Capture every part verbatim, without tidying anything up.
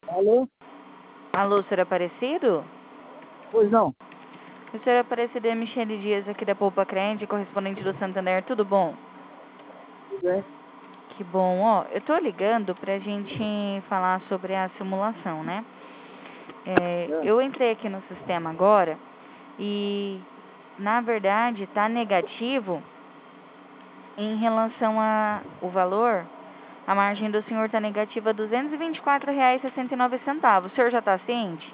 Alô? Alô, senhor Aparecido? Pois não. O senhor Aparecido é Michele Dias, aqui da Poupa Crente, correspondente do Santander, tudo bom? Tudo bem? Que bom, ó, eu tô ligando pra gente falar sobre a simulação, né? É, É. eu entrei aqui no sistema agora e, na verdade, tá negativo em relação a o valor. A margem do senhor tá negativa duzentos e vinte e quatro reais e sessenta e nove centavos. O senhor já tá ciente?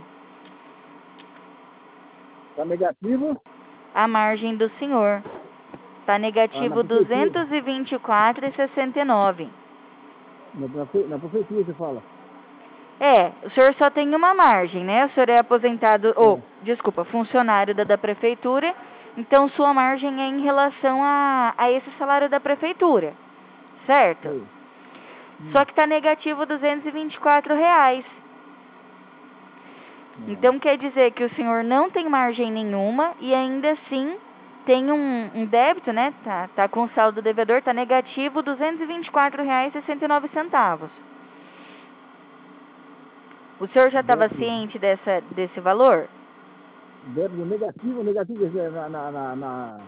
Tá negativo? A margem do senhor tá Ah, na negativo prefeitura. duzentos e vinte e quatro reais e sessenta e nove. Na, na, pre- na prefeitura você fala. É, o senhor só tem uma margem, né? O senhor é aposentado, ou, É. desculpa, funcionário da, da prefeitura, então sua margem é em relação a, a esse salário da prefeitura, certo? Sei. Só Hum. que tá negativo duzentos e vinte e quatro reais. Não. Então quer dizer que o senhor não tem margem nenhuma e ainda assim tem um, um débito, né? Tá, tá com saldo devedor, tá negativo duzentos e vinte e quatro reais e sessenta e nove centavos. O senhor já estava Débito, ciente dessa, desse valor? débito negativo, negativo quer dizer, na, na, na, na-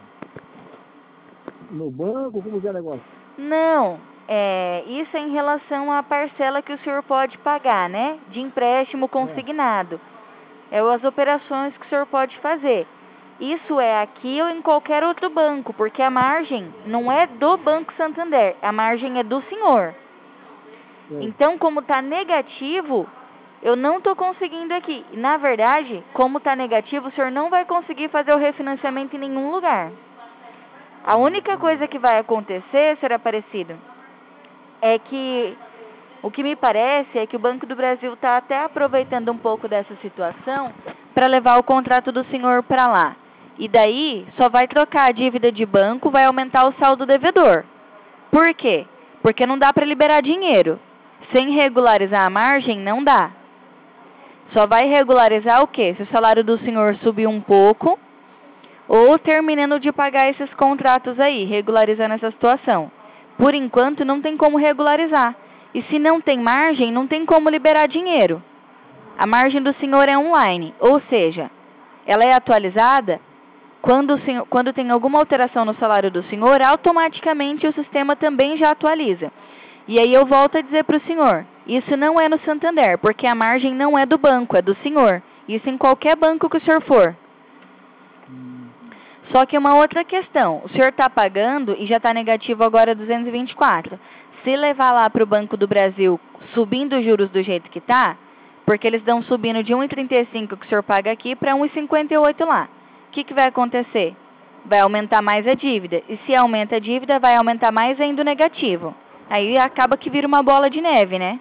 no banco, como que é o negócio? Não, é, isso é em relação à parcela que o senhor pode pagar, né? De empréstimo É. consignado. É as operações que o senhor pode fazer. Isso é aqui ou em qualquer outro banco, porque a margem não é do Banco Santander, a margem é do senhor. Sei. Então, como está negativo, eu não estou conseguindo aqui. Na verdade, como está negativo, o senhor não vai conseguir fazer o refinanciamento em nenhum lugar. A Ah, única entendi. coisa que vai acontecer, senhor Aparecido, é que o que me parece é que o Banco do Brasil está até aproveitando um pouco dessa situação para levar o contrato do senhor para lá. E daí só vai trocar a dívida de banco, vai aumentar o saldo devedor. Por quê? Porque não dá para liberar dinheiro. Sem regularizar a margem, não dá. Só vai regularizar o quê? Se o salário do senhor subir um pouco ou terminando de pagar esses contratos aí, regularizando essa situação. Por enquanto, não tem como regularizar. E se não tem margem, não tem como liberar dinheiro. A margem do senhor é online, ou seja, ela é atualizada quando, o senhor, quando tem alguma alteração no salário do senhor, automaticamente o sistema também já atualiza. E aí eu volto a dizer para o senhor, isso não é no Santander, porque a margem não é do banco, é do senhor. Isso em qualquer banco que o senhor for. Hum. Só que uma outra questão, o senhor está pagando e já está negativo agora duzentos e vinte e quatro. Se levar lá para o Banco do Brasil subindo os juros do jeito que está, porque eles estão subindo de um vírgula trinta e cinco que o senhor paga aqui para um vírgula cinquenta e oito lá. O que, que vai acontecer? Vai aumentar mais a dívida. E se aumenta a dívida, vai aumentar mais ainda o negativo. Aí acaba que vira uma bola de neve, né?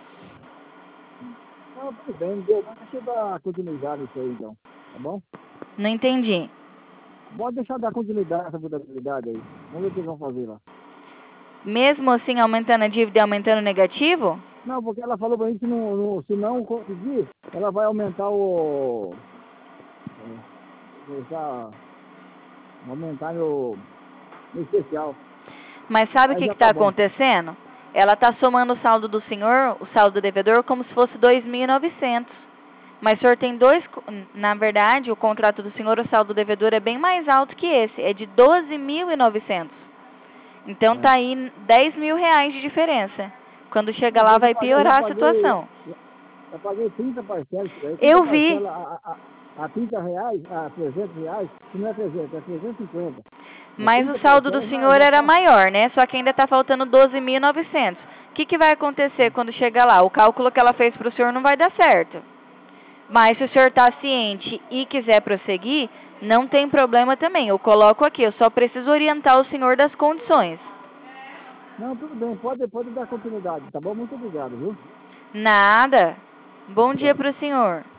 Ah, tudo bem, deu. Deixa eu dar continuidade nisso aí então. Tá bom? Não entendi. Pode deixar dar continuidade nessa vulnerabilidade aí. Vamos ver o que eles vão fazer lá. Mesmo assim, aumentando a dívida e aumentando o negativo? Não, porque ela falou pra mim que não, não- se não conseguir, ela vai aumentar o. É, deixar, aumentar meu, meu especial. Mas sabe o Aí que já está tá bom. acontecendo? Ela está somando o saldo do senhor, o saldo do devedor, como se fosse dois mil e novecentos. Mas o senhor tem dois... Na verdade, o contrato do senhor, o saldo do devedor é bem mais alto que esse. É de doze mil e novecentos. Então É. tá aí dez mil reais de diferença. Quando chegar Não, lá eu já vai paguei, eu já piorar a paguei, situação. eu paguei trinta parcelas, aí trinta Eu vi. parcelas a, a, a trinta reais, a trezentos reais, que não é trezentos, é trezentos e cinquenta. É Mas o trinta saldo do parcelas, já, senhor já era tá. maior, né? Só que ainda está faltando doze mil e novecentos. O que, que vai acontecer quando chegar lá? O cálculo que ela fez para o senhor não vai dar certo. Mas se o senhor está ciente e quiser prosseguir, não tem problema também. Eu coloco aqui, eu só preciso orientar o senhor das condições. Não, tudo bem, pode, pode dar continuidade, tá bom? Muito obrigado, viu? Nada. Bom dia Tchau. para o senhor.